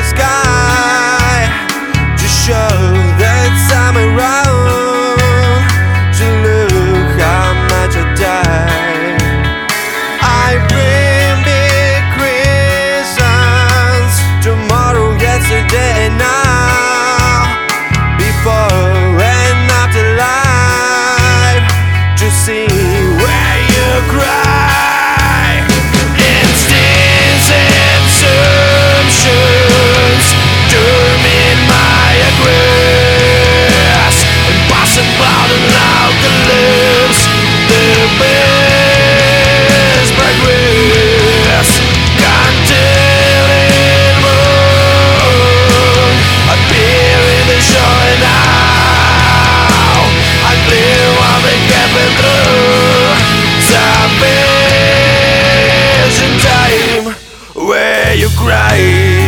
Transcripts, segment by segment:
sky to show that I'm around, to look how much I die. I bring big reasons, tomorrow, yesterday and now, before and after life, to see where you cry. Instincts and assumptions determine my aggress, impossible to now to lose the best progress. Continuing moon appear in the show now. I clear what they kept through some vision time where you cry.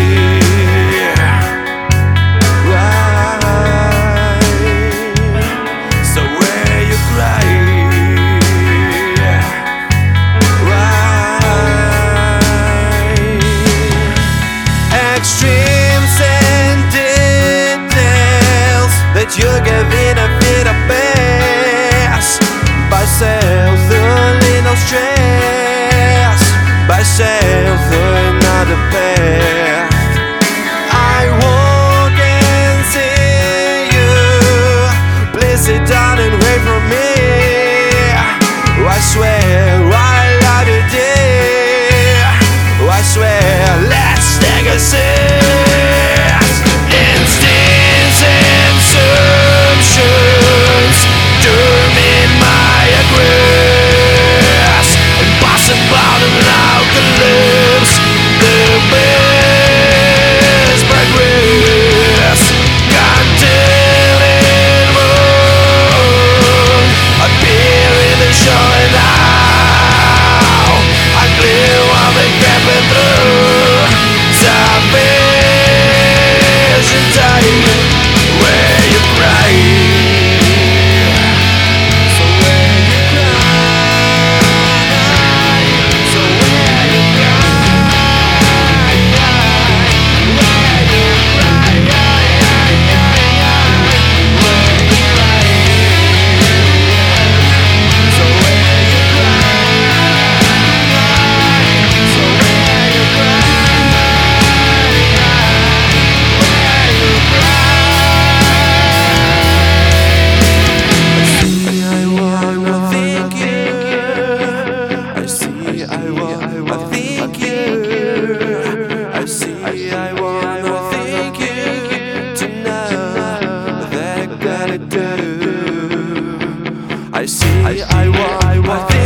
So where you cry. Extremes and details that you give in a bit of pass. By self, the little stress. By self, another path. I walk and see you. Please sit down and wait for me. I swear I love you, dear. I swear, let's take a seat. Instincts and assumptions determine my aggress, impossible to now to lose the best progress. Continuing moon appear in the show now. I clear what they kept through some vision time where you cry. So where you cry. So where you cry. Where you cry. Where you cry. So where you cry. So where you I see, I want,